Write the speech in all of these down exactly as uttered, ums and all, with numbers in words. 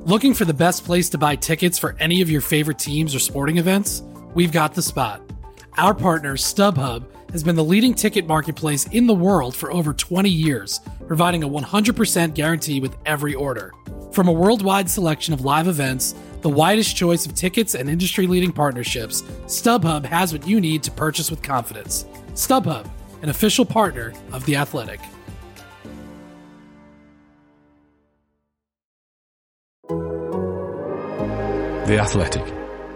Looking for the best place to buy tickets for any of your favorite teams or sporting events? We've got the spot. Our partner, StubHub, has been the leading ticket marketplace in the world for over twenty years, providing a one hundred percent guarantee with every order. From a worldwide selection of live events, the widest choice of tickets and industry-leading partnerships, StubHub has what you need to purchase with confidence. StubHub, an official partner of The Athletic. The Athletic.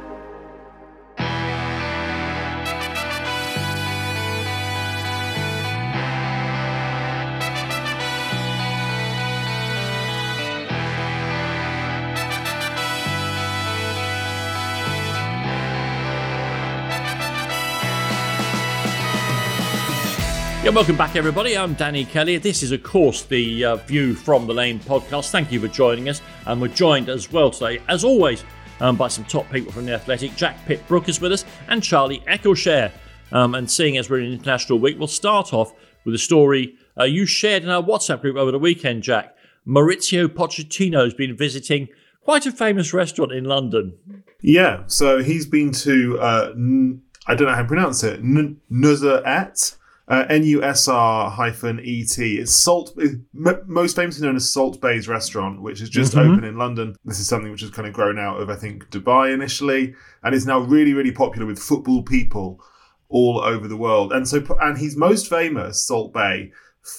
Yeah, welcome back, everybody. I'm Danny Kelly. This is, of course, the uh, View from the Lane podcast. Thank you for joining us. And we're joined as well today, as always, um, by some top people from The Athletic. Jack Pitt-Brooke is with us and Charlie Eccleshare. Um, and seeing as we're in International Week, we'll start off with a story uh, you shared in our WhatsApp group over the weekend, Jack. Maurizio Pochettino has been visiting quite a famous restaurant in London. Yeah, so he's been to, uh, N- I don't know how to pronounce it, N- Nusret. Uh, N U S R hyphen E T. It's Salt, m- most famously known as Salt Bay's restaurant, which is just mm-hmm. open in London. This is something which has kind of grown out of, I think, Dubai initially, and is now really, really popular with football people all over the world. And so, and he's most famous, Salt Bay,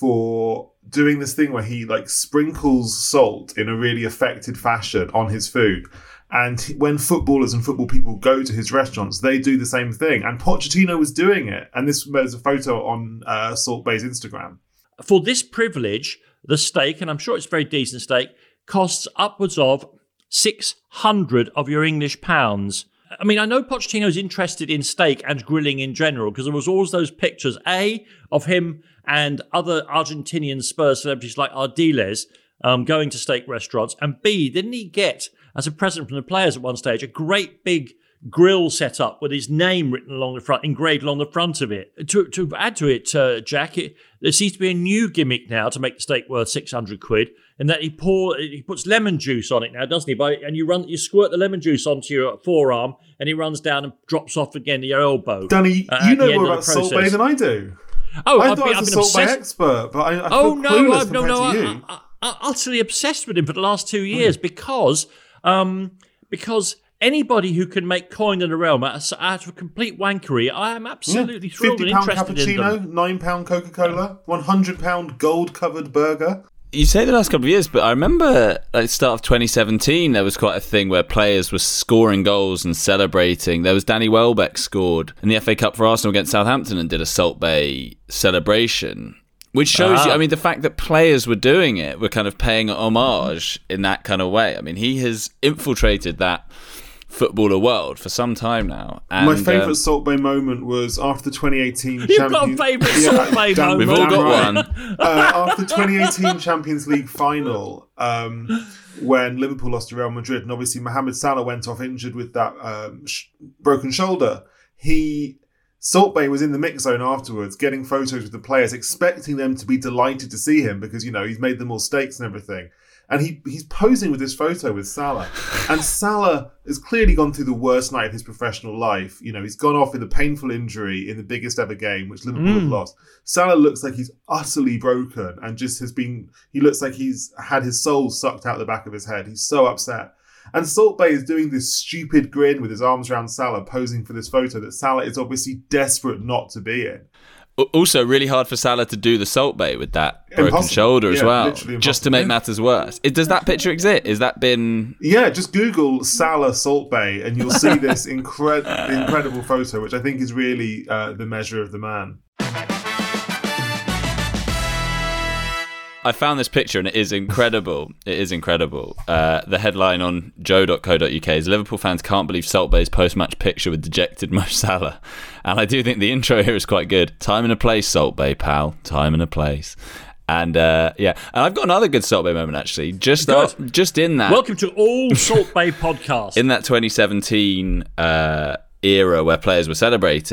for doing this thing where he like sprinkles salt in a really affected fashion on his food. And when footballers and football people go to his restaurants, they do the same thing. And Pochettino was doing it. And this was a photo on uh, Salt Bay's Instagram. For this privilege, the steak, and I'm sure it's a very decent steak, costs upwards of six hundred of your English pounds. I mean, I know Pochettino's interested in steak and grilling in general, because there was always those pictures, A, of him and other Argentinian Spurs celebrities like Ardiles um, going to steak restaurants. And B, didn't he get, as a present from the players at one stage, a great big grill set up with his name written along the front, engraved along the front of it. To to add to it, uh, Jack, it, there seems to be a new gimmick now to make the steak worth six hundred quid, in that he pour he puts lemon juice on it now, doesn't he? By, and you run you squirt the lemon juice onto your forearm, and it runs down and drops off again to your elbow. Danny, uh, you know more about Salt Bay than I do. Oh, I I've thought been, I was I've a been Salt Bay obsessed. expert, but I, I oh feel no, clueless I've, no, no, compared to I, you. I, I, I'm utterly obsessed with him for the last two years mm. because. Um, because anybody who can make coin in the realm out of a complete wankery, I am absolutely yeah. thrilled and interested in them. fifty pound cappuccino, nine pound Coca-Cola, one hundred pound gold-covered burger. You say the last couple of years, but I remember at the start of twenty seventeen, there was quite a thing where players were scoring goals and celebrating. There was Danny Welbeck scored in the F A Cup for Arsenal against Southampton and did a Salt Bay celebration. Which shows ah. you, I mean, the fact that players were doing it, were kind of paying homage in that kind of way. I mean, he has infiltrated that footballer world for some time now. And, my favourite um, Salt Bay moment was after the twenty eighteen You've Champions got a favourite Salt Bay Dan, moment. We've all got right. one. Uh, after the twenty eighteen Champions League final, um, when Liverpool lost to Real Madrid, and obviously Mohamed Salah went off injured with that um, sh- broken shoulder, he... Salt Bay was in the mix zone afterwards, getting photos with the players, expecting them to be delighted to see him because, you know, he's made them all steaks and everything. And he he's posing with this photo with Salah. And Salah has clearly gone through the worst night of his professional life. You know, he's gone off with a painful injury in the biggest ever game, which Liverpool mm. have lost. Salah looks like he's utterly broken and just has been, he looks like he's had his soul sucked out the back of his head. He's so upset. And Salt Bay is doing this stupid grin with his arms around Salah, posing for this photo that Salah is obviously desperate not to be in. Also, really hard for Salah to do the Salt Bay with that broken impossible. shoulder as yeah, well, just to make yeah. matters worse. It, does that picture exist? Has that been... Yeah, just Google Salah Salt Bay and you'll see this incre- incredible photo, which I think is really uh, the measure of the man. I found this picture and it is incredible. It is incredible. Uh, the headline on joe dot co dot uk is Liverpool fans can't believe Salt Bay's post-match picture with dejected Mo Salah. And I do think the intro here is quite good. Time and a place, Salt Bay, pal. Time and a place. And uh, yeah, and I've got another good Salt Bay moment actually. Just uh, just in that. Welcome to all Salt Bay podcasts. In that twenty seventeen uh, era where players were celebrating,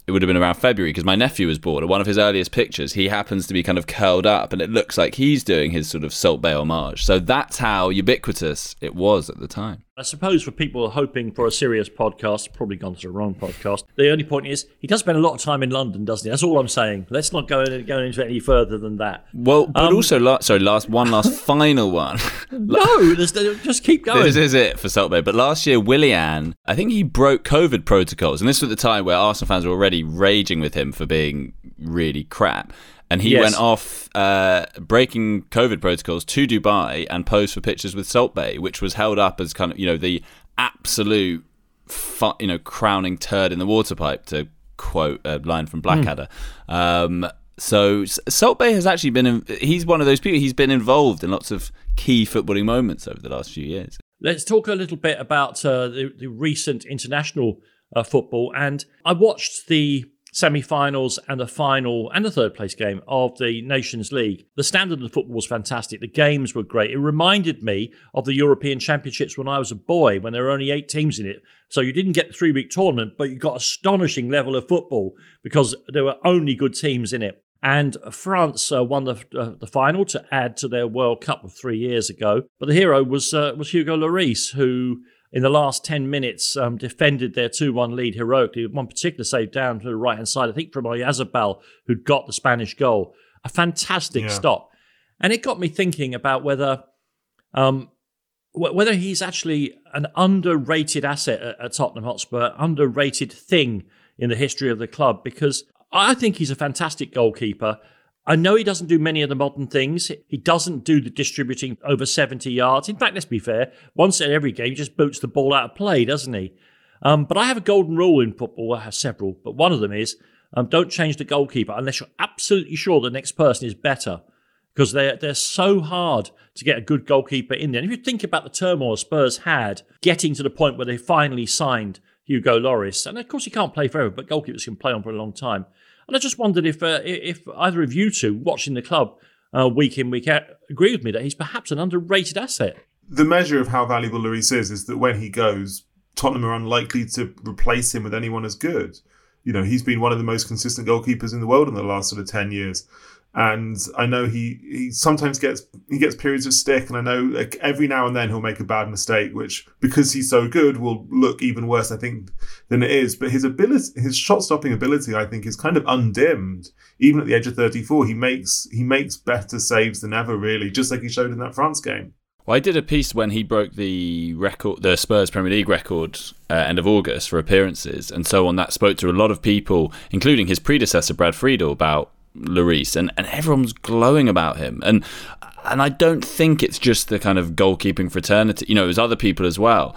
it would have been around February because my nephew was born. And one of his earliest pictures, he happens to be kind of curled up and it looks like he's doing his sort of Salt Bae homage. So that's how ubiquitous it was at the time. I suppose for people hoping for a serious podcast, probably gone to the wrong podcast. The only point is he does spend a lot of time in London, doesn't he? That's all I'm saying. Let's not go, in, go into it any further than that. Well, but Um, also, la- sorry, last one last final one. No, there's, just keep going. This is it for Salt Bae. But last year, Willian, I think he broke COVID protocols. And this was at the time where Arsenal fans were already raging with him for being really crap. And he Yes. went off uh, breaking COVID protocols to Dubai and posed for pictures with Salt Bae, which was held up as kind of, you know, the absolute, fu- you know, crowning turd in the water pipe, to quote a line from Blackadder. Mm. Um, so Salt Bae has actually been, in, he's one of those people, he's been involved in lots of key footballing moments over the last few years. Let's talk a little bit about uh, the, the recent international uh, football. And I watched the semi-finals and the final and the third place game of the Nations League. The standard of the football was fantastic. The games were great. It reminded me of the European Championships when I was a boy, when there were only eight teams in it. So you didn't get the three-week tournament, but you got astonishing level of football because there were only good teams in it. And France uh, won the uh, the final to add to their World Cup of three years ago. But the hero was uh, was Hugo Lloris, who in the last ten minutes um, defended their two one lead heroically. One particular save down to the right-hand side, I think from Oyarzabal, who'd got the Spanish goal. A fantastic Yeah. stop. And it got me thinking about whether um, wh- whether he's actually an underrated asset at, at Tottenham Hotspur, underrated thing in the history of the club, because I think he's a fantastic goalkeeper. I know he doesn't do many of the modern things. He doesn't do the distributing over seventy yards. In fact, let's be fair, once in every game, he just boots the ball out of play, doesn't he? Um, but I have a golden rule in football. I have several, but one of them is um, don't change the goalkeeper unless you're absolutely sure the next person is better, because they're, they're so hard to get a good goalkeeper in there. And if you think about the turmoil Spurs had getting to the point where they finally signed Hugo Lloris, and of course he can't play forever, but goalkeepers can play on for a long time. And I just wondered if uh, if either of you two watching the club uh, week in, week out agree with me that he's perhaps an underrated asset. The measure of how valuable Lloris is is that when he goes, Tottenham are unlikely to replace him with anyone as good. You know, he's been one of the most consistent goalkeepers in the world in the last sort of ten years. And I know he, he sometimes gets he gets periods of stick, and I know like every now and then he'll make a bad mistake, which because he's so good will look even worse, I think, than it is. But his ability, his shot stopping ability, I think, is kind of undimmed. Even at the age of thirty-four, he makes he makes better saves than ever, really, just like he showed in that France game. Well, I did a piece when he broke the record, the Spurs Premier League record, uh, end of August for appearances, and so on. That spoke to a lot of people, including his predecessor Brad Friedel, about Lloris, and, and everyone's glowing about him. And and I don't think it's just the kind of goalkeeping fraternity. You know, it was other people as well.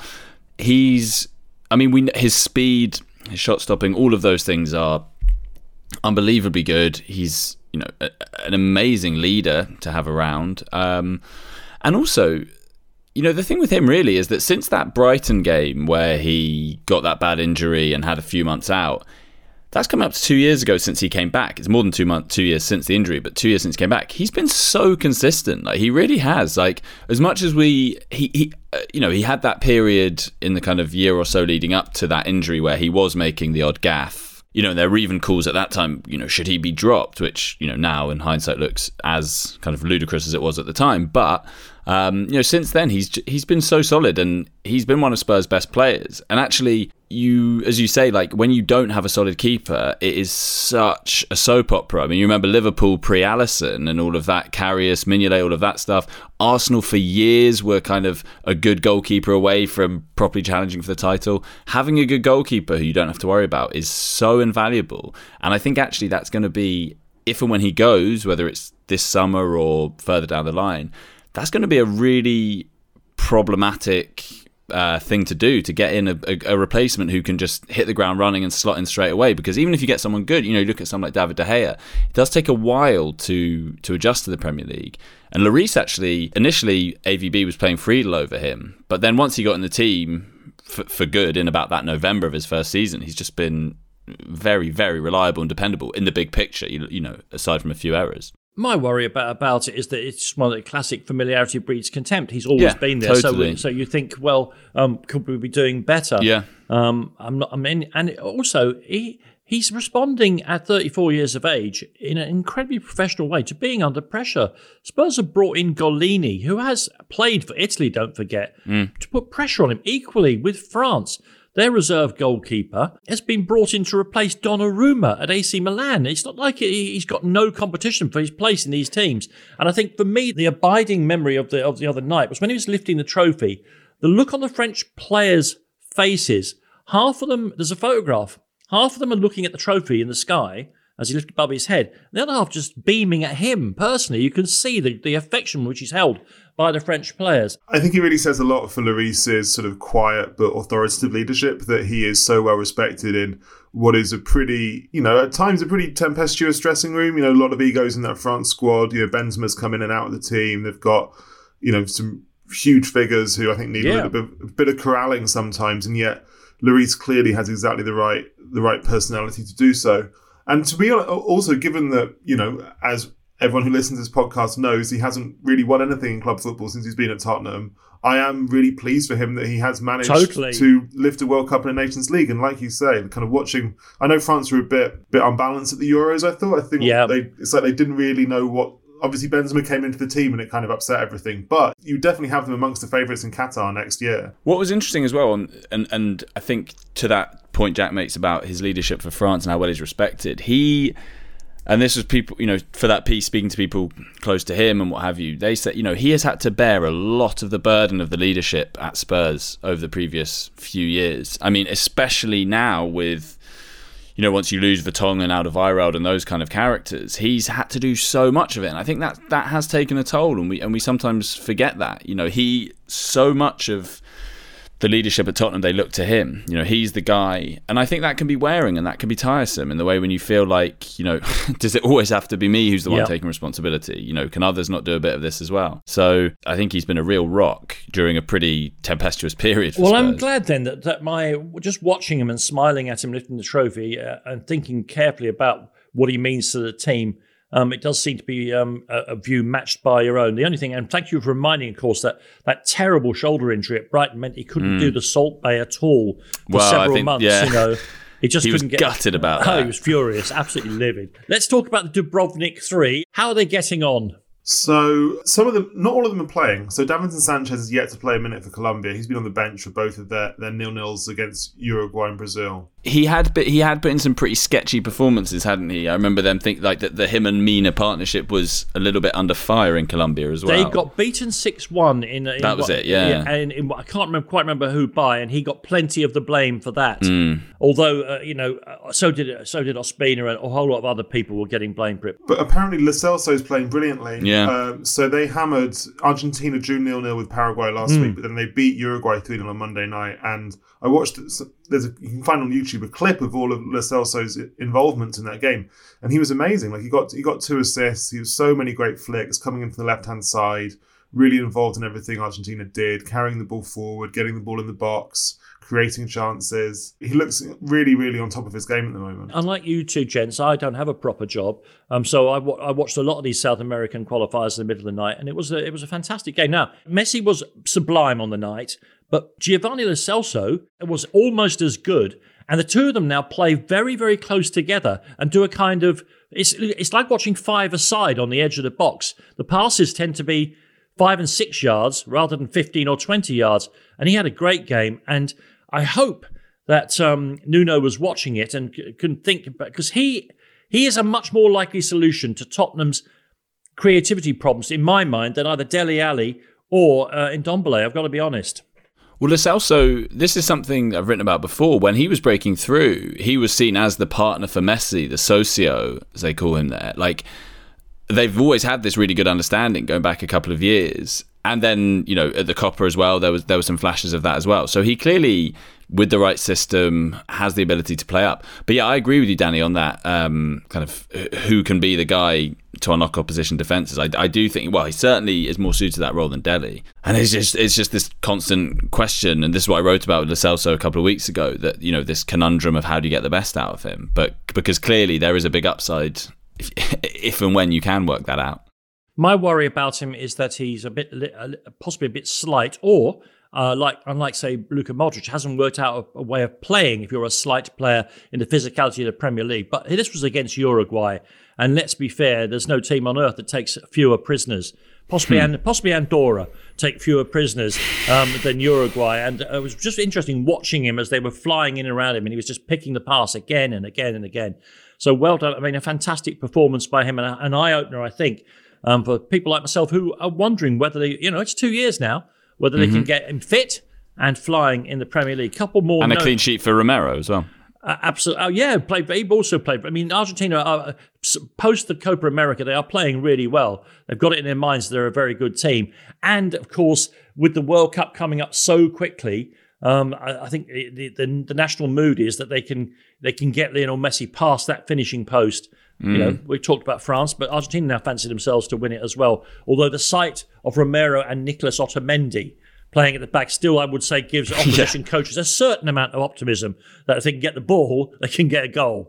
He's, I mean, we his speed, his shot stopping, all of those things are unbelievably good. He's, you know, a, an amazing leader to have around. Um, and also, you know, the thing with him really is that since that Brighton game where he got that bad injury and had a few months out, that's coming up to two years ago since he came back. It's more than two months, two years since the injury, but two years since he came back. He's been so consistent. Like he really has. Like as much as we, he, he uh, you know, he had that period in the kind of year or so leading up to that injury where he was making the odd gaffe. You know, there were even calls at that time, you know, should he be dropped? Which, you know, now in hindsight looks as kind of ludicrous as it was at the time. But, um, you know, since then he's he's been so solid, and he's been one of Spurs' best players. And actually, you, as you say, like when you don't have a solid keeper, it is such a soap opera. I mean, you remember Liverpool pre-Alisson and all of that, Karius, Mignolet, all of that stuff. Arsenal for years were kind of a good goalkeeper away from properly challenging for the title. Having a good goalkeeper who you don't have to worry about is so invaluable. And I think actually that's going to be, if and when he goes, whether it's this summer or further down the line, that's going to be a really problematic uh, thing to do, to get in a, a, a replacement who can just hit the ground running and slot in straight away. Because even if you get someone good, you know, you look at someone like David De Gea, it does take a while to to adjust to the Premier League. And Lloris actually, initially A V B was playing Friedel over him, but then once he got in the team for, for good in about that November of his first season, he's just been very, very reliable and dependable in the big picture, you, you know, aside from a few errors. My worry about about it is that it's one of the classic familiarity breeds contempt. He's always Yeah, been there, totally. so so you think, well, um, could we be doing better? Yeah. Um, I'm not. I mean, and also he he's responding at thirty-four years of age in an incredibly professional way to being under pressure. Spurs have brought in Golini, who has played for Italy, don't forget, mm. to put pressure on him equally with France. Their reserve goalkeeper has been brought in to replace Donnarumma at A C Milan. It's not like he's got no competition for his place in these teams. And I think for me, the abiding memory of the of the other night was when he was lifting the trophy, the look on the French players' faces. Half of them, there's a photograph, half of them are looking at the trophy in the sky as he lifted above his head. The other half just beaming at him personally. You can see the, the affection which he's held by the French players. I think he really says a lot for Lloris's sort of quiet but authoritative leadership, that he is so well respected in what is a pretty, you know, at times a pretty tempestuous dressing room. You know, a lot of egos in that France squad. You know, Benzema's come in and out of the team. They've got, you know, some huge figures who I think need yeah. a little bit, a bit of corralling sometimes, and yet Lloris clearly has exactly the right the right personality to do so. And to be honest, also given that, you know, as everyone who listens to this podcast knows, he hasn't really won anything in club football since he's been at Tottenham. I am really pleased for him that he has managed totally. to lift a World Cup and a Nations League. And like you say, kind of watching, I know France were a bit bit unbalanced at the Euros, I thought. I think yeah. they, it's like they didn't really know what... Obviously, Benzema came into the team and it kind of upset everything. But you definitely have them amongst the favourites in Qatar next year. What was interesting as well, and, and and I think to that point Jack makes about his leadership for France and how well he's respected, he, and this was people, you know, for that piece, speaking to people close to him and what have you, they said, you know, he has had to bear a lot of the burden of the leadership at Spurs over the previous few years. I mean, especially now with... You know, once you lose Vertonghen, Alderweireld and those kind of characters, he's had to do so much of it. And I think that that has taken a toll, and we and we sometimes forget that. You know, he, so much of the leadership at Tottenham, they look to him. You know, he's the guy. And I think that can be wearing and that can be tiresome in the way when you feel like, you know, does it always have to be me who's the one yep. taking responsibility? You know, can others not do a bit of this as well? So I think he's been a real rock during a pretty tempestuous period for Well, Spurs. I'm glad then that, that my, just watching him and smiling at him lifting the trophy uh, and thinking carefully about what he means to the team, Um, it does seem to be um, a, a view matched by your own. The only thing, and thank you for reminding, of course, that that terrible shoulder injury at Brighton meant he couldn't mm. do the Salt Bay at all for well, several think, months. Yeah. You know, he just he couldn't was get. gutted about oh, that. He was furious, absolutely livid. Let's talk about the Dubrovnik Three. How are they getting on? So some of them, not all of them are playing. So Davinson Sanchez is yet to play a minute for Colombia. He's been on the bench for both of their, their nil-nils against Uruguay and Brazil. He had but he had put in some pretty sketchy performances, hadn't he? I remember them think like that the him and Mina partnership was a little bit under fire in Colombia as well. They got beaten six one in, in that was what, it, yeah. And in, I can't remember, quite remember who by, and he got plenty of the blame for that. Mm. Although uh, you know, so did so did Ospina, and a whole lot of other people were getting blamed for it. But apparently Lo Celso's playing brilliantly. Yeah. Um, so they hammered Argentina drew nil-nil with Paraguay last mm. week, but then they beat Uruguay three nil on Monday night. And I watched. There's a, you can find on YouTube a clip of all of Lo Celso's involvement in that game, and he was amazing. Like he got he got two assists. He was so many great flicks coming in from the left hand side, really involved in everything Argentina did, carrying the ball forward, getting the ball in the box, creating chances. He looks really, really on top of his game at the moment. Unlike you two gents, I don't have a proper job, um, so I, w- I watched a lot of these South American qualifiers in the middle of the night, and it was a, it was a fantastic game. Now Messi was sublime on the night. But Giovanni Lo Celso was almost as good. And the two of them now play very, very close together and do a kind of... It's it's like watching five aside on the edge of the box. The passes tend to be five and six yards rather than fifteen or twenty yards. And he had a great game. And I hope that um, Nuno was watching it and c- can think... Because he, he is a much more likely solution to Tottenham's creativity problems, in my mind, than either Dele Alli or uh, Ndombele, I've got to be honest. Well, Lo Celso, this is something I've written about before. When he was breaking through, he was seen as the partner for Messi, the socio, as they call him there. Like, they've always had this really good understanding going back a couple of years. And then, you know, at the Copa as well, there was there were some flashes of that as well. So he clearly, with the right system, has the ability to play up. But yeah, I agree with you, Danny, on that um, kind of who can be the guy to unlock opposition defences. I, I do think, well, he certainly is more suited to that role than Dele. And it's just it's just this constant question, and this is what I wrote about with Lo Celso a couple of weeks ago, that, you know, this conundrum of how do you get the best out of him. But because clearly there is a big upside if, if and when you can work that out. My worry about him is that he's a bit, possibly a bit slight, or uh, like unlike, say, Luka Modric, hasn't worked out a, a way of playing if you're a slight player in the physicality of the Premier League. But this was against Uruguay. And let's be fair, there's no team on earth that takes fewer prisoners. Possibly, and possibly Andorra take fewer prisoners um, than Uruguay. And it was just interesting watching him as they were flying in around him, and he was just picking the pass again and again and again. So well done. I mean, a fantastic performance by him, and an eye-opener, I think, um, for people like myself who are wondering whether they, you know, it's two years now, whether they mm-hmm. can get him fit and flying in the Premier League. Couple more and notes. a clean sheet for Romero as well. Uh, absolutely. Oh, yeah, played. He also played. I mean, Argentina, are, post the Copa America, they are playing really well. They've got it in their minds they're a very good team. And, of course, with the World Cup coming up so quickly, um, I, I think the, the, the national mood is that they can they can get Lionel Messi past that finishing post. Mm. You know, we talked about France, but Argentina now fancy themselves to win it as well. Although the sight of Romero and Nicolas Otamendi playing at the back still, I would say, gives opposition yeah. coaches a certain amount of optimism that if they can get the ball, they can get a goal.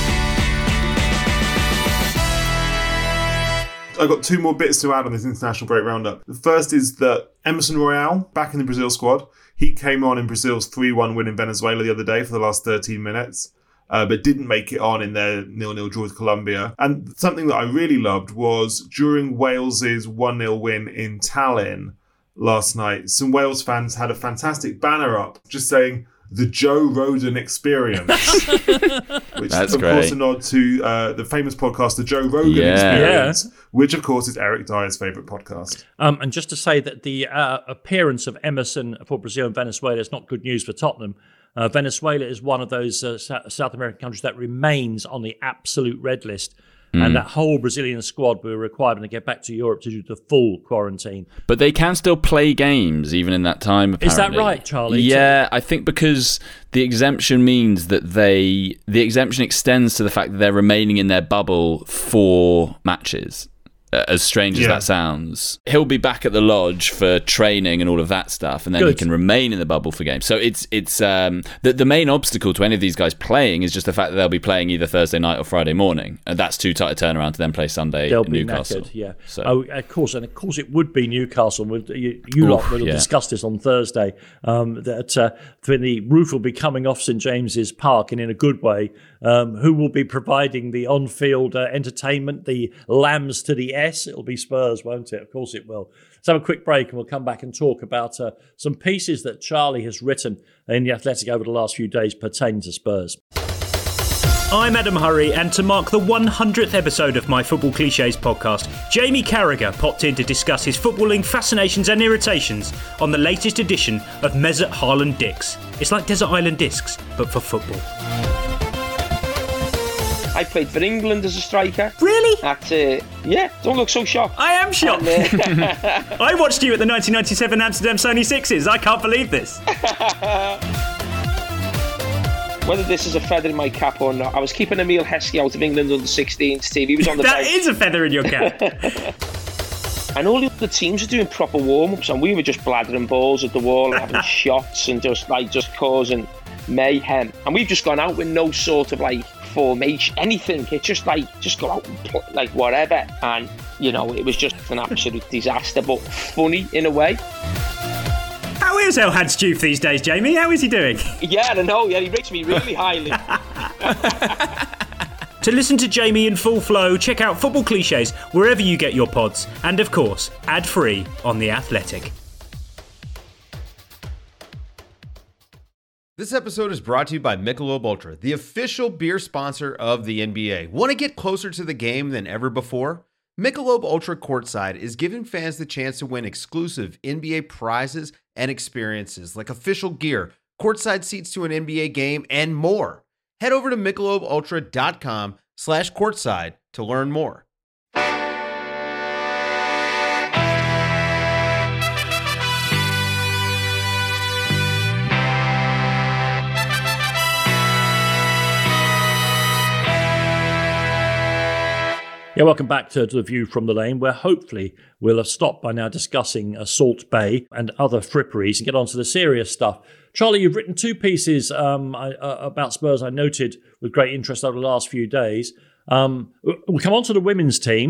I've got two more bits to add on this international break roundup. The first is that Emerson Royale, back in the Brazil squad, he came on in Brazil's three one win in Venezuela the other day for the last thirteen minutes, uh, but didn't make it on in their nil nil draw with Colombia. And something that I really loved was during Wales's one nil win in Tallinn last night, some Wales fans had a fantastic banner up just saying the Joe Roden Experience, which That's is of great. course a nod to uh, the famous podcast The Joe Rogan Yeah. Experience, yeah. which of course is Eric Dyer's favourite podcast. Um, and just to say that the uh, appearance of Emerson for Brazil and Venezuela is not good news for Tottenham. Uh, Venezuela is one of those uh, South American countries that remains on the absolute red list. Mm. And that whole Brazilian squad were required when they get back to Europe to do the full quarantine. But they can still play games even in that time, apparently. Is that right, Charlie? Yeah, I think because the exemption means that they... The exemption extends to the fact that they're remaining in their bubble for matches. Uh, as strange as yeah. that sounds. He'll be back at the lodge for training and all of that stuff, and then Good. he can remain in the bubble for games. So it's it's um, the, the main obstacle to any of these guys playing is just the fact that they'll be playing either Thursday night or Friday morning, and that's too tight a turnaround to then play Sunday They'll in be Newcastle. Knackered, yeah. So. Oh, of course, and of course it would be Newcastle. You, you lot Oof, will yeah. discuss this on Thursday. Um, that uh, when the roof will be coming off St James's Park, and in a good way. Um, who will be providing the on-field uh, entertainment, the lambs to the S? It'll be Spurs, won't it? Of course it will. Let's have a quick break and we'll come back and talk about uh, some pieces that Charlie has written in The Athletic over the last few days pertaining to Spurs. I'm Adam Hurrey, and to mark the one hundredth episode of my Football Clichés podcast, Jamie Carragher popped in to discuss his footballing fascinations and irritations on the latest edition of Mesut Haaland Discs. It's like Desert Island Discs, but for football. I played for England as a striker. Really? At, uh, yeah, don't look so shocked. I am shocked. And, uh, I watched you at the nineteen ninety-seven Amsterdam Sony Sixes. I can't believe this. Whether this is a feather in my cap or not, I was keeping Emile Heskey out of England under sixteens team. He was on the That bench. is a feather in your cap. And all the other teams are doing proper warm-ups, and we were just bladdering balls at the wall and having shots and just like just causing mayhem. And we've just gone out with no sort of like formation, anything. It's just like just go out and play, like whatever. And you know, it was just an absolute disaster, but funny in a way. How is Elhad Stoof these days, Jamie? How is he doing? Yeah, I don't know. Yeah, he rates me really highly. To listen to Jamie in full flow, check out Football Clichés wherever you get your pods, and of course, ad-free on The Athletic. This episode is brought to you by Michelob Ultra, the official beer sponsor of the N B A. Want to get closer to the game than ever before? Michelob Ultra Courtside is giving fans the chance to win exclusive N B A prizes and experiences like official gear, courtside seats to an N B A game, and more. Head over to michelobultra.com slash courtside to learn more. Yeah, welcome back to, to The View from the Lane, where hopefully we'll have stopped by now discussing uh, Salt Bay and other fripperies and get on to the serious stuff. Charlie, you've written two pieces um, I, uh, about Spurs I noted with great interest over the last few days. Um, we'll come on to the women's team,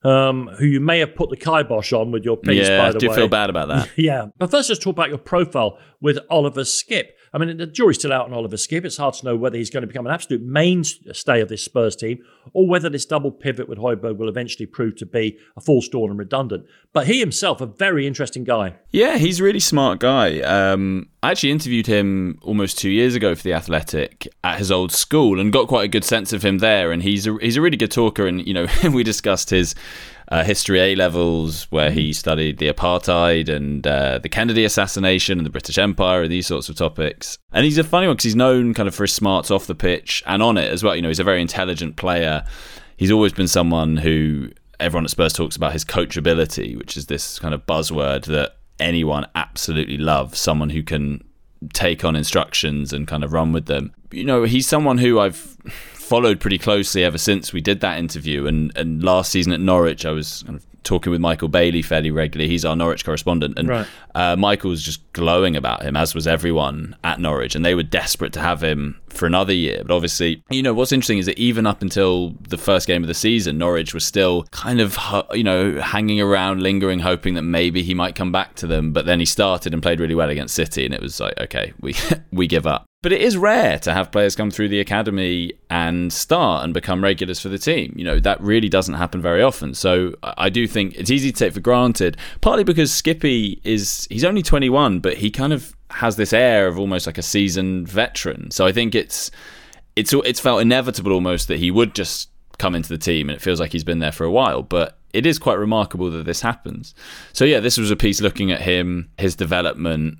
um, who you may have put the kibosh on with your piece, yeah, by I the do way. feel bad about that. Yeah. But first, let's talk about your profile with Oliver Skipp. I mean, the jury's still out on Oliver Skipp. It's hard to know whether he's going to become an absolute mainstay of this Spurs team or whether this double pivot with Højbjerg will eventually prove to be a false dawn and redundant. But he himself, a very interesting guy. Yeah, he's a really smart guy. Um, I actually interviewed him almost two years ago for The Athletic at his old school and got quite a good sense of him there. And he's a, he's a really good talker. And, you know, we discussed his uh, history A-levels where he studied the apartheid and uh, the Kennedy assassination and the British Empire and these sorts of topics. And he's a funny one because he's known kind of for his smarts off the pitch and on it as well. You know, he's a very intelligent player. He's always been someone who everyone at Spurs talks about his coachability, which is this kind of buzzword that anyone absolutely loves, someone who can take on instructions and kind of run with them. You know, he's someone who I've followed pretty closely ever since we did that interview. And, and last season at Norwich, I was kind of talking with Michael Bailey fairly regularly. He's our Norwich correspondent. And right. uh, Michael was just glowing about him, as was everyone at Norwich. And they were desperate to have him for another year. But obviously, you know, what's interesting is that even up until the first game of the season, Norwich was still kind of, you know, hanging around, lingering, hoping that maybe he might come back to them. But then he started and played really well against City. And it was like, okay, we we give up. But it is rare to have players come through the academy and start and become regulars for the team. You know, that really doesn't happen very often. So I do think it's easy to take for granted, partly because Skippy is, he's only twenty-one, but he kind of has this air of almost like a seasoned veteran. So I think it's it's it's felt inevitable almost that he would just come into the team, and it feels like he's been there for a while. But it is quite remarkable that this happens. So yeah, this was a piece looking at him, his development,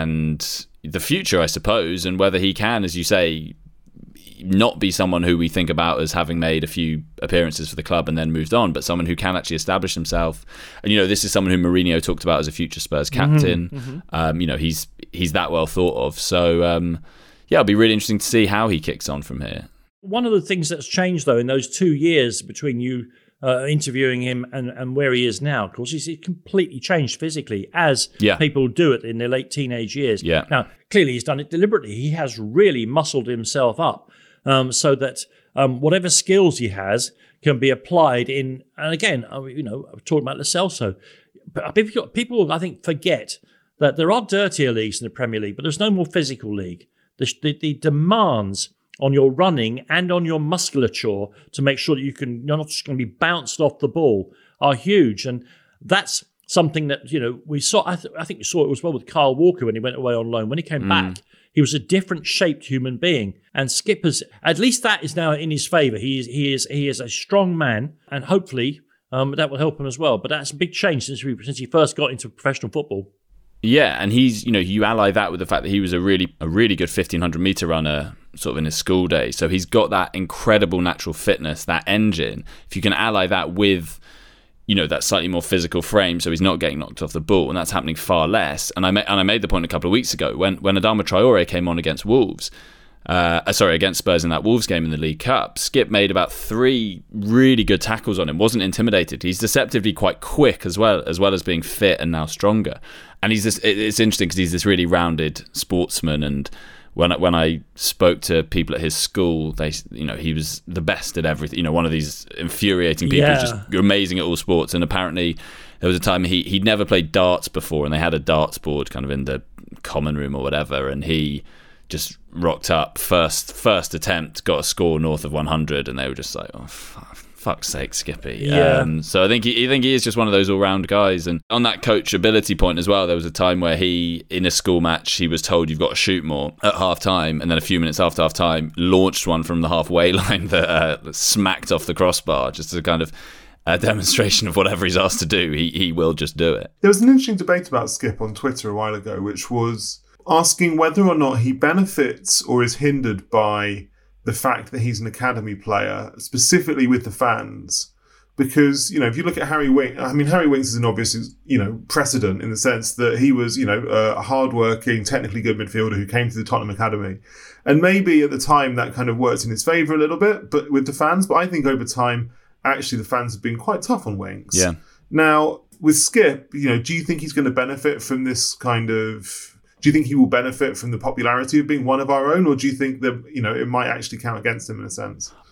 and the future, I suppose, and whether he can, as you say, not be someone who we think about as having made a few appearances for the club and then moved on, but someone who can actually establish himself. And, you know, this is someone who Mourinho talked about as a future Spurs captain. Mm-hmm, mm-hmm. Um, you know, he's he's that well thought of. So, um, yeah, it'll be really interesting to see how he kicks on from here. One of the things that's changed, though, in those two years between you uh, interviewing him and, and where he is now, of course, he's completely changed physically, as yeah. people do it in their late teenage years. Yeah. Now, clearly he's done it deliberately. He has really muscled himself up um, so that um, whatever skills he has can be applied in, and again, you know, I'm talking about Lo Celso. People, I think, forget that there are dirtier leagues in the Premier League, but there's no more physical league. The, the, the demands on your running and on your musculature to make sure that you can, you're not just going to be bounced off the ball are huge. And that's something that, you know, we saw, I, th- I think we saw it as well with Kyle Walker when he went away on loan. When he came mm. back, he was a different shaped human being. And Skipper's, at least that is now in his favour. He is, he is, he is a strong man, and hopefully um, that will help him as well. But that's a big change since he, since he first got into professional football. Yeah, and he's, you know, you ally that with the fact that he was a really a really good fifteen hundred metre runner sort of in his school days. So he's got that incredible natural fitness, that engine. If you can ally that with, you know, that slightly more physical frame, so he's not getting knocked off the ball, and that's happening far less. And I, ma- and I made the point a couple of weeks ago when, when Adama Traore came on against Wolves, uh, sorry, against Spurs in that Wolves game in the League Cup, Skipp made about three really good tackles on him, wasn't intimidated. He's deceptively quite quick as well, as well as being fit and now stronger. And he's this, it's interesting because he's this really rounded sportsman. And when I, when I spoke to people at his school, they, you know, he was the best at everything. You know, one of these infuriating people yeah. who's just amazing at all sports. And apparently, there was a time he he'd never played darts before, and they had a darts board kind of in the common room or whatever, and he just rocked up first first attempt, got a score north of one hundred, and they were just like, oh, fuck. Fuck's sake, Skippy. Yeah. Um, so I think he, I think he is just one of those all-round guys. And on that coachability point as well, there was a time where he, in a school match, he was told you've got to shoot more at half-time, and then a few minutes after half-time, launched one from the halfway line that uh, smacked off the crossbar, just as a kind of a demonstration of whatever he's asked to do, he he will just do it. There was an interesting debate about Skipp on Twitter a while ago, which was asking whether or not he benefits or is hindered by the fact that he's an academy player, specifically with the fans. Because, you know, if you look at Harry Winks, I mean, Harry Winks is an obvious, you know, precedent in the sense that he was, you know, a hard-working, technically good midfielder who came to the Tottenham Academy. And maybe at the time that kind of worked in his favour a little bit, but with the fans. But I think over time, actually, the fans have been quite tough on Winks. Yeah. Now, with Skipp, you know, do you think he's going to benefit from this kind of... Do you think he will benefit from the popularity of being one of our own, or do you think that, you know, it might actually count against him in a sense?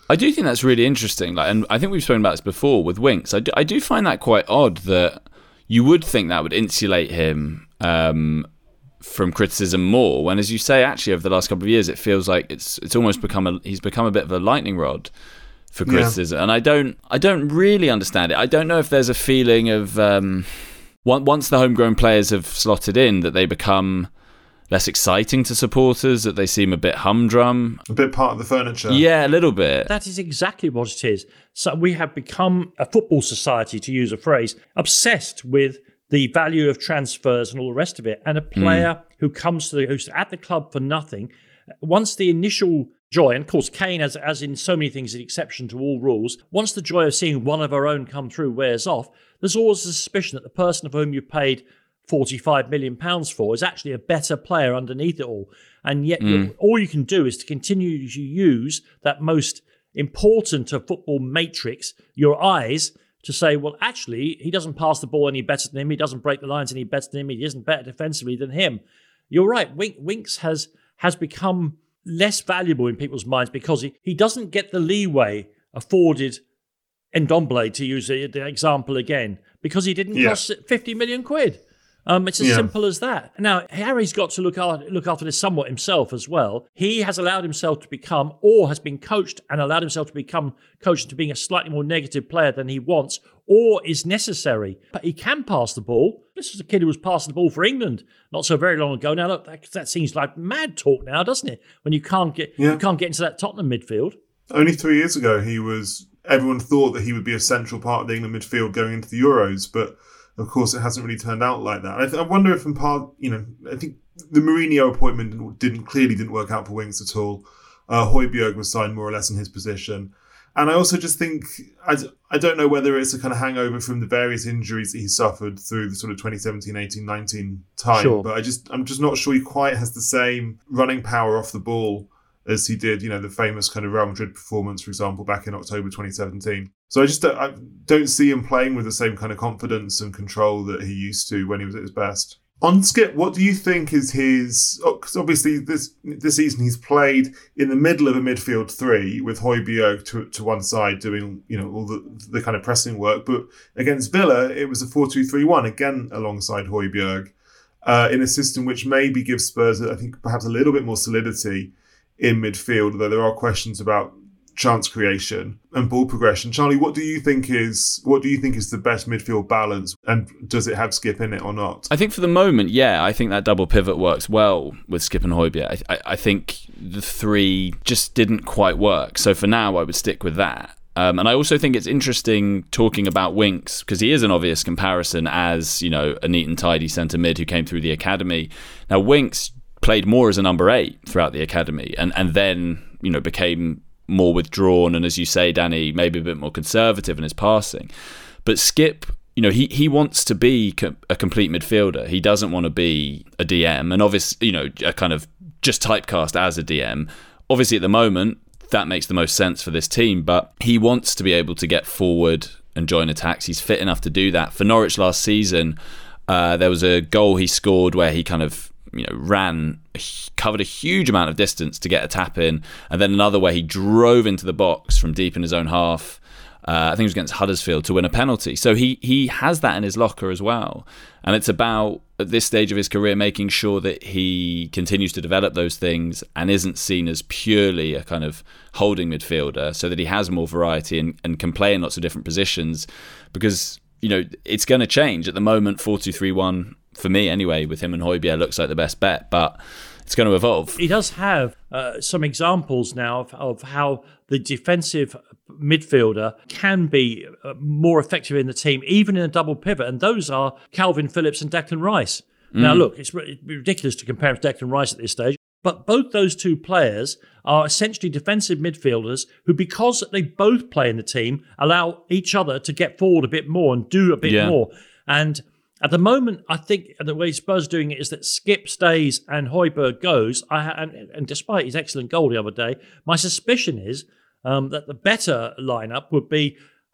I do think that's really interesting. Like, and I think we've spoken about this before with Winks. I do, I do find that quite odd that you would think that would insulate him um, from criticism more. When, as you say, actually over the last couple of years, it feels like it's it's almost become a he's become a bit of a lightning rod for criticism. Yeah. And I don't I don't really understand it. I don't know if there's a feeling of um, once the homegrown players have slotted in that they become less exciting to supporters, that they seem a bit humdrum. A bit part of the furniture. Yeah, a little bit. That is exactly what it is. So we have become a football society, to use a phrase, obsessed with the value of transfers and all the rest of it. And a player mm. who comes to the, who's at the club for nothing, once the initial joy, and of course Kane, as, as in so many things, is an exception to all rules, once the joy of seeing one of our own come through wears off, there's always a suspicion that the person of whom you paid forty-five million pounds for is actually a better player underneath it all. And yet mm. all you can do is to continue to use that most important of football matrix, your eyes, to say, well, actually, he doesn't pass the ball any better than him. He doesn't break the lines any better than him. He isn't better defensively than him. You're right. Wink, Winks has has become less valuable in people's minds because he, he doesn't get the leeway afforded Ndombele, to use the, the example again, because he didn't yeah. cost fifty million quid. Um, it's as yeah. simple as that. Now, Harry's got to look after, look after this somewhat himself as well. He has allowed himself to become, or has been coached and allowed himself to become coached into being a slightly more negative player than he wants, or is necessary. But he can pass the ball. This was a kid who was passing the ball for England not so very long ago. Now, look, that, that seems like mad talk now, doesn't it? When you can't get yeah. you can't get into that Tottenham midfield. Only three years ago, he was. Everyone thought that he would be a central part of the England midfield going into the Euros, but of course, it hasn't really turned out like that. I, th- I wonder if, in part, you know, I think the Mourinho appointment didn't clearly didn't work out for Winks at all. Uh, Højbjerg was signed more or less in his position, and I also just think I, d- I don't know whether it's a kind of hangover from the various injuries that he suffered through the sort of twenty seventeen, eighteen, nineteen time. Sure. But I just I'm just not sure he quite has the same running power off the ball as he did, you know, the famous kind of Real Madrid performance, for example, back in October twenty seventeen. So I just don't, I don't see him playing with the same kind of confidence and control that he used to when he was at his best. On Skip, what do you think is his... Because oh, obviously this this season he's played in the middle of a midfield three with Højbjerg to, to one side doing, you know, all the, the kind of pressing work. But against Villa, it was a four two three one, again alongside Højbjerg, uh, in a system which maybe gives Spurs, I think, perhaps a little bit more solidity in midfield, though there are questions about chance creation and ball progression. Charlie, what do you think is what do you think is the best midfield balance, and does it have Skip in it or not? I think for the moment, yeah, I think that double pivot works well with Skip and Højbjerg. I, I think the three just didn't quite work, so for now I would stick with that. Um, and I also think it's interesting talking about Winks, because he is an obvious comparison as, you know, a neat and tidy centre mid who came through the academy. Now Winks played more as a number eight throughout the academy, and, and then, you know, became more withdrawn and, as you say, Danny, maybe a bit more conservative in his passing. But Skip, you know, he, he wants to be co- a complete midfielder. He doesn't want to be a D M, and obviously, you know, a kind of just typecast as a D M. Obviously, at the moment, that makes the most sense for this team, but he wants to be able to get forward and join attacks. He's fit enough to do that. For Norwich last season, uh, there was a goal he scored where he kind of, you know, ran, covered a huge amount of distance to get a tap in, and then another where he drove into the box from deep in his own half. Uh, I think it was against Huddersfield to win a penalty. So he he has that in his locker as well. And it's about, at this stage of his career, making sure that he continues to develop those things and isn't seen as purely a kind of holding midfielder, so that he has more variety and, and can play in lots of different positions. Because, you know, it's going to change. At the moment, four two three one, for me anyway, with him and Højbjerg, looks like the best bet, but it's going to evolve. He does have uh, some examples now of, of how the defensive midfielder can be uh, more effective in the team, even in a double pivot, and those are Calvin Phillips and Declan Rice. Mm. Now, look, it's ridiculous to compare him to Declan Rice at this stage, but both those two players are essentially defensive midfielders who, because they both play in the team, allow each other to get forward a bit more and do a bit yeah. more. And at the moment, I think the way Spurs are doing it is that Skip stays and Højbjerg goes. I, and, and despite his excellent goal the other day, my suspicion is um, that the better lineup would be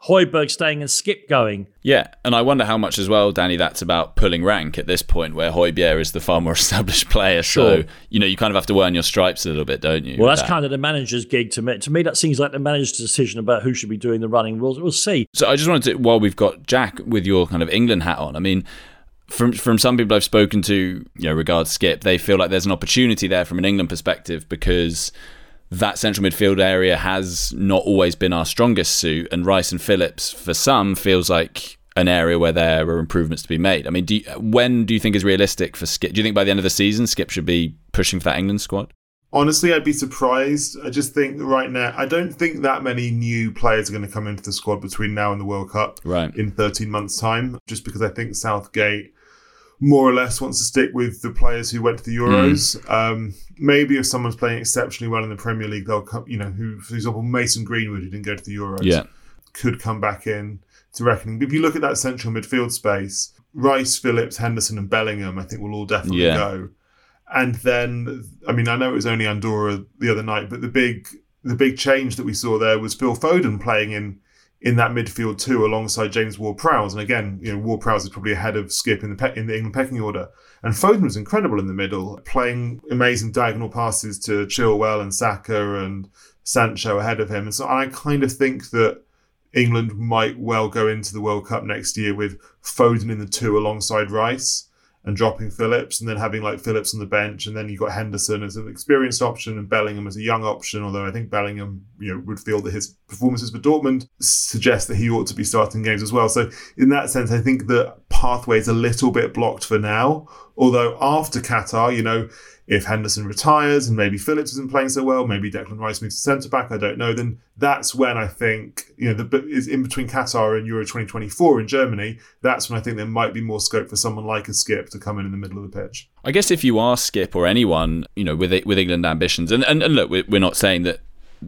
Højbjerg staying and Skip going. Yeah, and I wonder how much as well, Danny, that's about pulling rank at this point where Højbjerg is the far more established player. Sure. So, you know, you kind of have to earn your stripes a little bit, don't you? Well, that's that. kind of the manager's gig to me. To me, that seems like the manager's decision about who should be doing the running. We'll, we'll see. So I just wanted to, while we've got Jack with your kind of England hat on, I mean, from from some people I've spoken to, you know, regard Skip, they feel like there's an opportunity there from an England perspective because that central midfield area has not always been our strongest suit, and Rice and Phillips, for some, feels like an area where there are improvements to be made. I mean, do you, when do you think is realistic for Skip? Do you think by the end of the season, Skip should be pushing for that England squad? Honestly, I'd be surprised. I just think right now, I don't think that many new players are going to come into the squad between now and the World Cup right. in thirteen months' time, just because I think Southgate more or less wants to stick with the players who went to the Euros. Mm. Um, maybe if someone's playing exceptionally well in the Premier League, they'll come, you know, who, for example, Mason Greenwood, who didn't go to the Euros, yeah. could come back in to reckoning. But if you look at that central midfield space, Rice, Phillips, Henderson and Bellingham, I think will all definitely yeah. go. And then, I mean, I know it was only Andorra the other night, but the big the big change that we saw there was Phil Foden playing in in that midfield too, alongside James Ward-Prowse. And again, you know, Ward-Prowse is probably ahead of Skip in the pe- in the England pecking order. And Foden was incredible in the middle, playing amazing diagonal passes to Chilwell and Saka and Sancho ahead of him. And so I kind of think that England might well go into the World Cup next year with Foden in the two alongside Rice and dropping Phillips, and then having like Phillips on the bench, and then you've got Henderson as an experienced option and Bellingham as a young option, although I think Bellingham, you know, would feel that his performances for Dortmund suggest that he ought to be starting games as well. So in that sense, I think the pathway is a little bit blocked for now, although after Qatar, you know, if Henderson retires and maybe Phillips isn't playing so well, maybe Declan Rice moves to centre-back, I don't know, then that's when I think, you know, the is in between Qatar and Euro twenty twenty-four in Germany, that's when I think there might be more scope for someone like a Skip to come in in the middle of the pitch. I guess if you are Skip or anyone, you know, with with England ambitions, and, and, and look, we're not saying that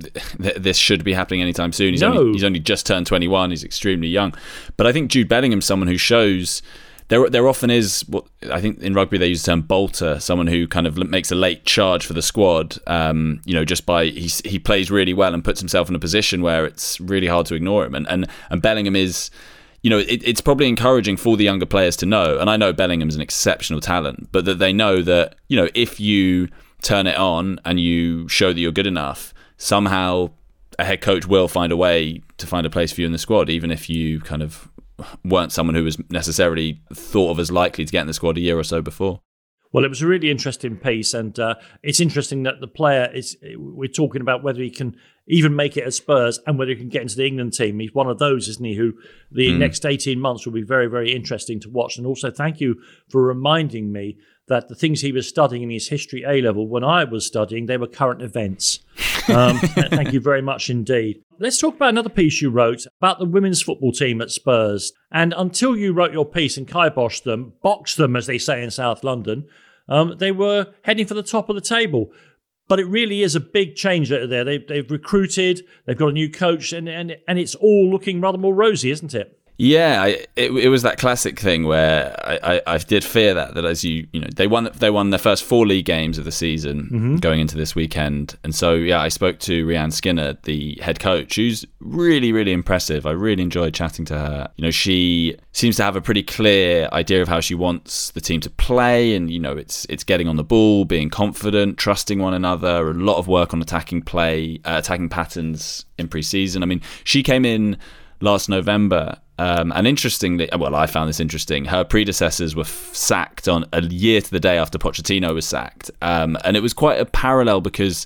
this should be happening anytime soon. He's, no. only, he's only just turned twenty-one, he's extremely young. But I think Jude Bellingham's someone who shows... There, there often is what I think in rugby they use the term bolter, someone who kind of makes a late charge for the squad. Um, you know, just by he he plays really well and puts himself in a position where it's really hard to ignore him. And and, and Bellingham is, you know, it, it's probably encouraging for the younger players to know. And I know Bellingham's an exceptional talent, but that they know that, you know, if you turn it on and you show that you're good enough, somehow a head coach will find a way to find a place for you in the squad, even if you kind of weren't someone who was necessarily thought of as likely to get in the squad a year or so before. Well, it was a really interesting piece, and uh, it's interesting that the player is, we're talking about whether he can even make it at Spurs and whether he can get into the England team. He's one of those, isn't he, who the mm. next eighteen months will be very, very interesting to watch. And also thank you for reminding me that the things he was studying in his history A-level, when I was studying, they were current events. Um, thank you very much indeed. Let's talk about another piece you wrote about the women's football team at Spurs. And until you wrote your piece and kiboshed them, boxed them, as they say in South London, um, they were heading for the top of the table. But it really is a big change there. They've, they've recruited, they've got a new coach, and, and, and it's all looking rather more rosy, isn't it? Yeah, I, it, it was that classic thing where I, I, I did fear that that as you you know they won they won their first four league games of the season mm-hmm. going into this weekend, and so yeah, I spoke to Rianne Skinner, the head coach, who's really really impressive. I really enjoyed chatting to her. You know, she seems to have a pretty clear idea of how she wants the team to play, and you know it's it's getting on the ball, being confident, trusting one another. A lot of work on attacking play, uh, attacking patterns in pre-season. I mean, she came in last November. Um, and interestingly, well, I found this interesting. Her predecessors were f- sacked on a year to the day after Pochettino was sacked. Um, and it was quite a parallel because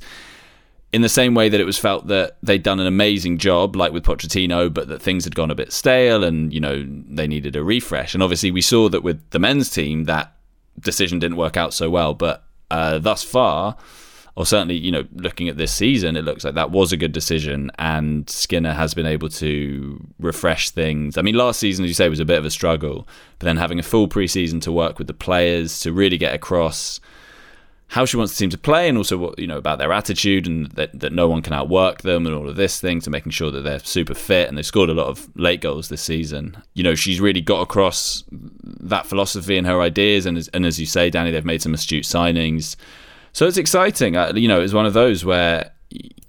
in the same way that it was felt that they'd done an amazing job, like with Pochettino, but that things had gone a bit stale and, you know, they needed a refresh. And obviously we saw that with the men's team, that decision didn't work out so well. But uh, thus far, or certainly, you know, looking at this season, it looks like that was a good decision, and Skinner has been able to refresh things. I mean, last season, as you say, was a bit of a struggle, but then having a full pre-season to work with the players, to really get across how she wants the team to play, and also what, you know, about their attitude, and that, that no one can outwork them, and all of this thing, to making sure that they're super fit, and they've scored a lot of late goals this season. You know, she's really got across that philosophy and her ideas, and, and as you say, Danny, they've made some astute signings. So it's exciting. Uh, you know, it's one of those where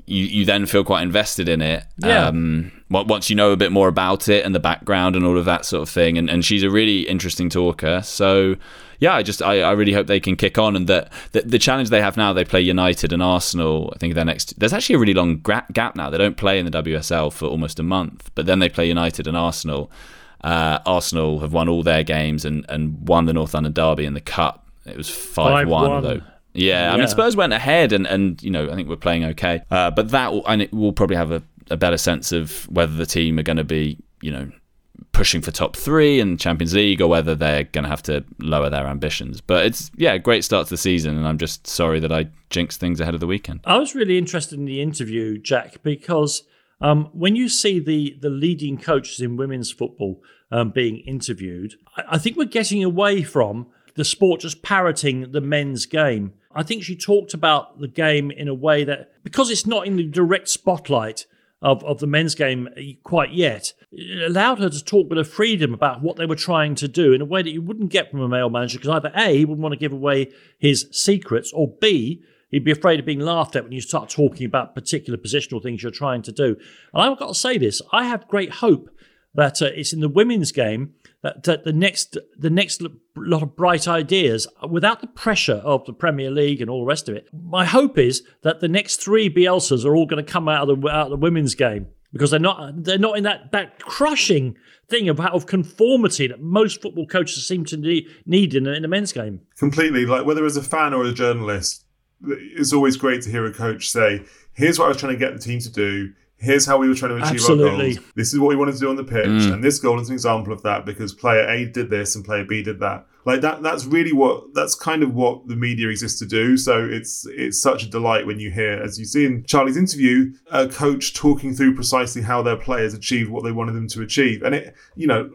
you, you then feel quite invested in it. Yeah. Um, once you know a bit more about it and the background and all of that sort of thing. And, and she's a really interesting talker. So, yeah, I just I, I really hope they can kick on. And that the, the challenge they have now, they play United and Arsenal. I think their next. There's actually a really long gra- gap now. They don't play in the W S L for almost a month, but then they play United and Arsenal. Uh, Arsenal have won all their games and, and won the North London Derby in the Cup. It was five one though. Yeah, I yeah. mean Spurs went ahead, and, and you know I think we're playing okay. Uh, but that will, and it will probably have a, a better sense of whether the team are going to be, you know, pushing for top three in Champions League, or whether they're going to have to lower their ambitions. But it's yeah, a great start to the season, and I'm just sorry that I jinxed things ahead of the weekend. I was really interested in the interview, Jack, because um, when you see the the leading coaches in women's football um, being interviewed, I, I think we're getting away from the sport just parroting the men's game. I think she talked about the game in a way that, because it's not in the direct spotlight of, of the men's game quite yet, it allowed her to talk with a freedom about what they were trying to do in a way that you wouldn't get from a male manager, because either A, he wouldn't want to give away his secrets, or B, he'd be afraid of being laughed at when you start talking about particular positional things you're trying to do. And I've got to say this, I have great hope that uh, it's in the women's game that, that the next the next lot of bright ideas, without the pressure of the Premier League and all the rest of it. My hope is that the next three Bielsas are all going to come out of the out of the women's game, because they're not they're not in that, that crushing thing of, of conformity that most football coaches seem to need, need in, in the men's game. Completely. Like, whether as a fan or a journalist, it's always great to hear a coach say, here's what I was trying to get the team to do. Here's how we were trying to achieve Absolutely. our goals. This is what we wanted to do on the pitch. Mm. And this goal is an example of that, because player A did this and player B did that. Like that, that's really what, that's kind of what the media exists to do. So it's it's such a delight when you hear, as you see in Charlie's interview, a coach talking through precisely how their players achieved what they wanted them to achieve. And it, you know,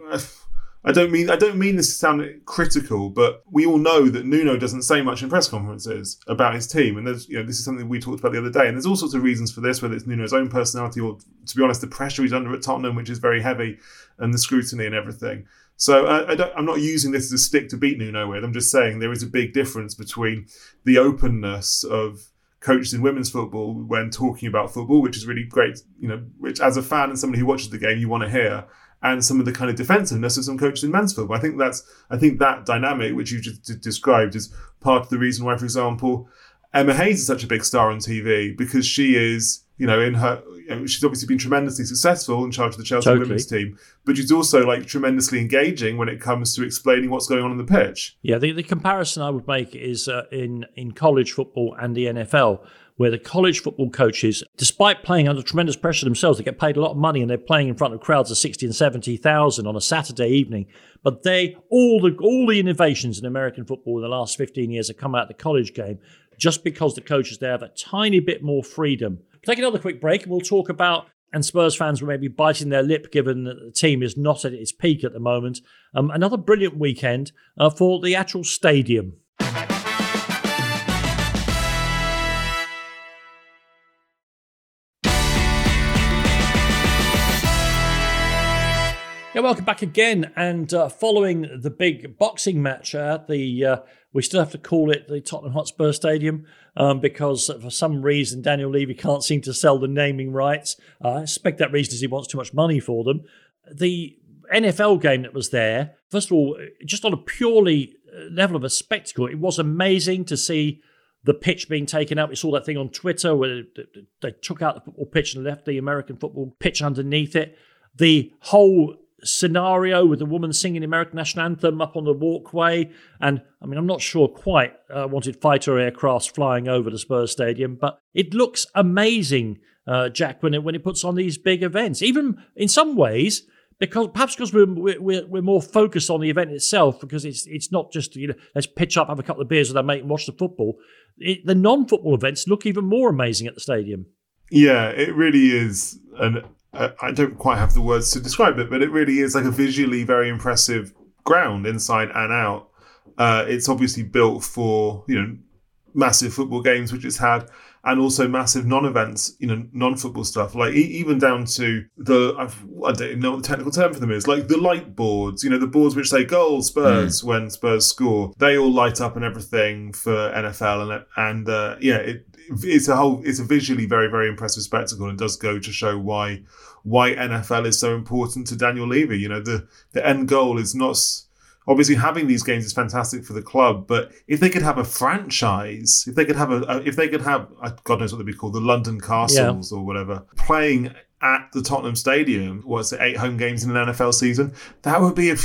I don't mean I don't mean this to sound critical, but we all know that Nuno doesn't say much in press conferences about his team, and there's, you know, this is something we talked about the other day, and there's all sorts of reasons for this, whether it's Nuno's own personality or, to be honest, the pressure he's under at Tottenham, which is very heavy, and the scrutiny and everything. So I, I don't, I'm not using this as a stick to beat Nuno with. I'm just saying there is a big difference between the openness of coaches in women's football when talking about football, which is really great, you know, which as a fan and somebody who watches the game you want to hear, and some of the kind of defensiveness of some coaches in men's football. I think that's, I think that dynamic, which you just d- described, is part of the reason why, for example, Emma Hayes is such a big star on T V, because she is, you know, in her, you know, she's obviously been tremendously successful in charge of the Chelsea Totally. women's team, but she's also like tremendously engaging when it comes to explaining what's going on in the pitch. Yeah, the, the comparison I would make is uh, in, in college football and the N F L, where the college football coaches, despite playing under tremendous pressure themselves, they get paid a lot of money and they're playing in front of crowds of sixty and seventy thousand on a Saturday evening. But they, all the all the innovations in American football in the last fifteen years have come out of the college game, just because the coaches there have a tiny bit more freedom. Take another quick break and we'll talk about, and Spurs fans will maybe biting their lip given that the team is not at its peak at the moment, um, another brilliant weekend uh, for the actual stadium. Yeah, welcome back again. And uh, following the big boxing match at the, uh, we still have to call it the Tottenham Hotspur Stadium um, because for some reason Daniel Levy can't seem to sell the naming rights. Uh, I suspect that reason is he wants too much money for them. The N F L game that was there, first of all, just on a purely level of a spectacle, it was amazing to see the pitch being taken out. We saw that thing on Twitter where they took out the football pitch and left the American football pitch underneath it. The whole scenario with the woman singing the American national anthem up on the walkway, and I mean, I'm not sure quite uh, wanted fighter aircrafts flying over the Spurs Stadium, but it looks amazing, uh, Jack, when it when it puts on these big events. Even in some ways, because perhaps because we're we're we're more focused on the event itself, because it's it's not just, you know, let's pitch up, have a couple of beers with our mate and watch the football. It, the non-football events look even more amazing at the stadium. Yeah, it really is an. I don't quite have the words to describe it, but it really is like a visually very impressive ground inside and out. Uh, it's obviously built for, you know, massive football games which it's had, and also massive non-events, you know, non-football stuff, like e- even down to the, I've, I don't even know what the technical term for them is, like the light boards, you know, the boards which say goal Spurs mm. when Spurs score, they all light up and everything for N F L, and and uh, yeah, it, it's a whole, it's a visually very, very impressive spectacle, and does go to show why why N F L is so important to Daniel Levy. You know, the the end goal is not. Obviously, having these games is fantastic for the club, but if they could have a franchise, if they could have a, if they could have, God knows what they'd be called, the London Castles yeah. or whatever, playing at the Tottenham Stadium, what's it, eight home games in an N F L season, that would be of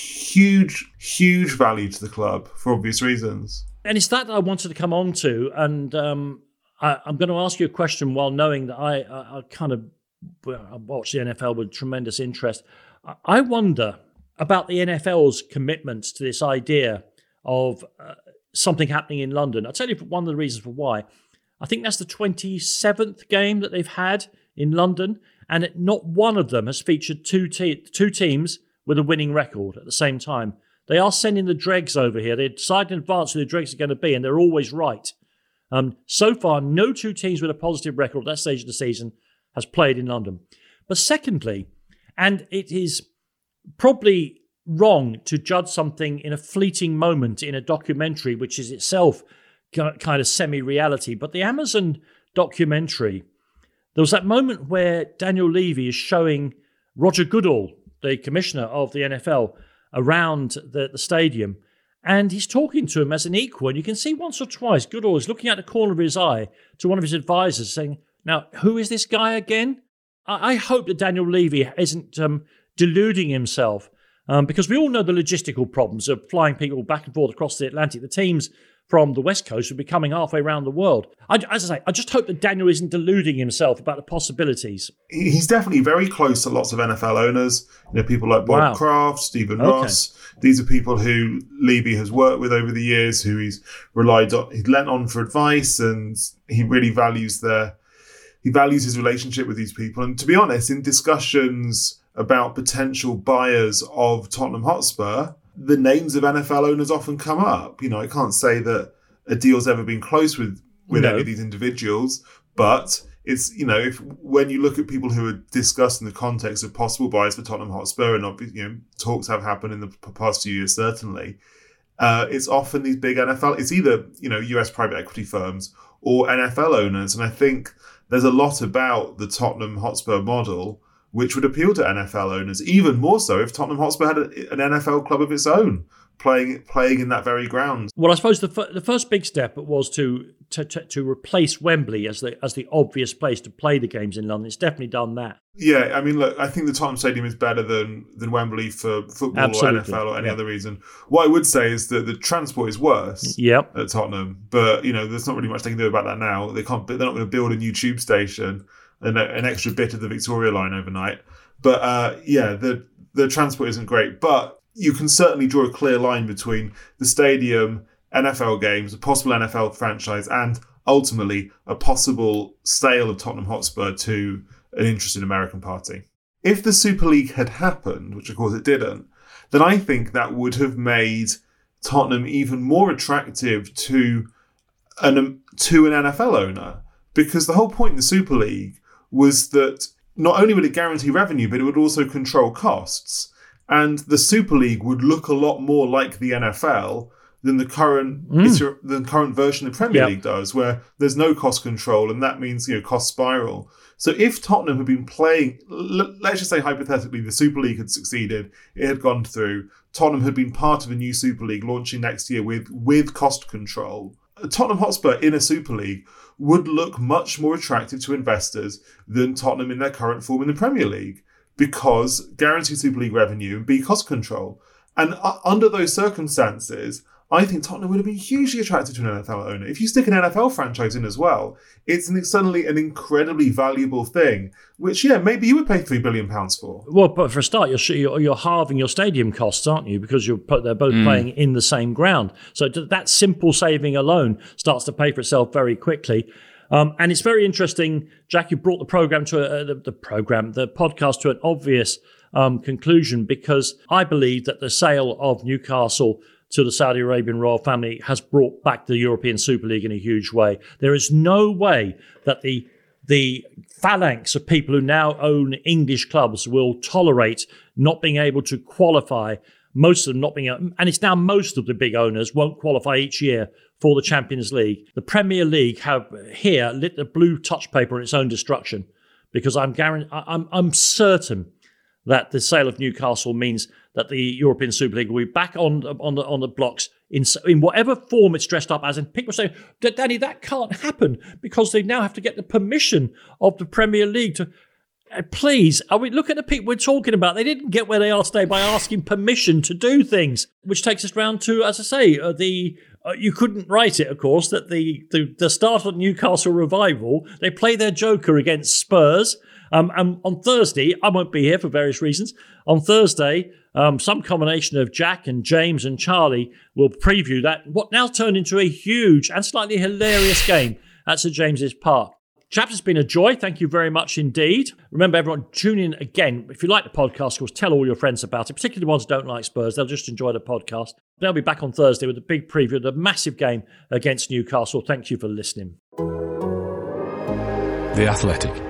huge, huge value to the club for obvious reasons. And it's that I wanted to come on to, and um, I, I'm going to ask you a question while knowing that I, I, I kind of I watch the N F L with tremendous interest. I wonder about the N F L's commitment to this idea of uh, something happening in London. I'll tell you one of the reasons for why. I think that's the twenty-seventh game that they've had in London, and it, not one of them has featured two, te- two teams with a winning record at the same time. They are sending the dregs over here. They decide in advance who the dregs are going to be, and they're always right. Um, so far, no two teams with a positive record at that stage of the season has played in London. But secondly, and it is probably wrong to judge something in a fleeting moment in a documentary, which is itself kind of semi-reality. But the Amazon documentary, there was that moment where Daniel Levy is showing Roger Goodall, the commissioner of the N F L, around the, the stadium, and he's talking to him as an equal. And you can see once or twice Goodall is looking at the corner of his eye to one of his advisors saying, now, who is this guy again? I, I hope that Daniel Levy isn't um, deluding himself, um, because we all know the logistical problems of flying people back and forth across the Atlantic. The teams from the West Coast would be coming halfway around the world. I, as I say, I just hope that Daniel isn't deluding himself about the possibilities. He's definitely very close to lots of N F L owners. You know, people like Bob wow. Kraft, Stephen okay. Ross. These are people who Levy has worked with over the years, who he's relied on, he's lent on for advice, and he really values their, he values his relationship with these people. And to be honest, in discussions about potential buyers of Tottenham Hotspur, the names of N F L owners often come up. You know, I can't say that a deal's ever been close with, with no. any of these individuals, but it's, you know, if when you look at people who are discussed in the context of possible buyers for Tottenham Hotspur, and you know, talks have happened in the past few years, certainly, uh, it's often these big N F L, it's either, you know, U S private equity firms or N F L owners. And I think there's a lot about the Tottenham Hotspur model which would appeal to N F L owners, even more so if Tottenham Hotspur had a, an N F L club of its own, playing playing in that very ground. Well, I suppose the f- the first big step was to, to to to replace Wembley as the as the obvious place to play the games in London. It's definitely done that. Yeah, I mean, look, I think the Tottenham Stadium is better than, than Wembley for football Absolutely. or N F L or any yeah. other reason. What I would say is that the transport is worse yep. at Tottenham, but you know, there's not really much they can do about that now. They can't. They're not going to build a new tube station and a, an extra bit of the Victoria line overnight. But uh, yeah, the the transport isn't great. But you can certainly draw a clear line between the stadium, N F L games, a possible N F L franchise, and ultimately a possible sale of Tottenham Hotspur to an interested American party. If the Super League had happened, which of course it didn't, then I think that would have made Tottenham even more attractive to an um, to an N F L owner, because the whole point in the Super League was that not only would it guarantee revenue, but it would also control costs. And the Super League would look a lot more like the N F L than the current mm. the current version of the Premier yep. League does, where there's no cost control, and that means, you know, cost spiral. So if Tottenham had been playing, let's just say hypothetically, the Super League had succeeded, it had gone through, Tottenham had been part of a new Super League launching next year with, with cost control, Tottenham Hotspur in a Super League would look much more attractive to investors than Tottenham in their current form in the Premier League, because guaranteed Super League revenue and B, cost control. And uh, under those circumstances, I think Tottenham would have been hugely attracted to an N F L owner. If you stick an N F L franchise in as well, it's an, suddenly an incredibly valuable thing, which, yeah, maybe you would pay three billion pounds for. Well, but for a start, you're, you're halving your stadium costs, aren't you? Because you're they're both mm. playing in the same ground. So that simple saving alone starts to pay for itself very quickly. Um, and it's very interesting, Jack, you brought the program to a, the, the program, the podcast to an obvious um, conclusion, because I believe that the sale of Newcastle to the Saudi Arabian royal family has brought back the European Super League in a huge way. There is no way that the the phalanx of people who now own English clubs will tolerate not being able to qualify, most of them not being, and it's now most of the big owners won't qualify each year for the Champions League. The Premier League have here lit the blue touch paper on its own destruction, because I'm guaranteed, I'm, I'm certain that the sale of Newcastle means that the European Super League will be back on on the on the blocks in in whatever form it's dressed up as. And people say, Danny, that can't happen because they now have to get the permission of the Premier League to. Uh, please, are we look at the people we're talking about? They didn't get where they are today by asking permission to do things, which takes us round to, as I say, uh, the. Uh, you couldn't write it, of course, that the, the, the start of Newcastle revival, they play their joker against Spurs. Um, and on Thursday, I won't be here for various reasons. On Thursday, um, some combination of Jack and James and Charlie will preview that, what now turned into a huge and slightly hilarious game at St James's Park. Chaps, it's been a joy. Thank you very much indeed. Remember, everyone, tune in again. If you like the podcast, of course, tell all your friends about it, particularly the ones who don't like Spurs. They'll just enjoy the podcast. They'll be back on Thursday with a big preview of the massive game against Newcastle. Thank you for listening. The Athletic.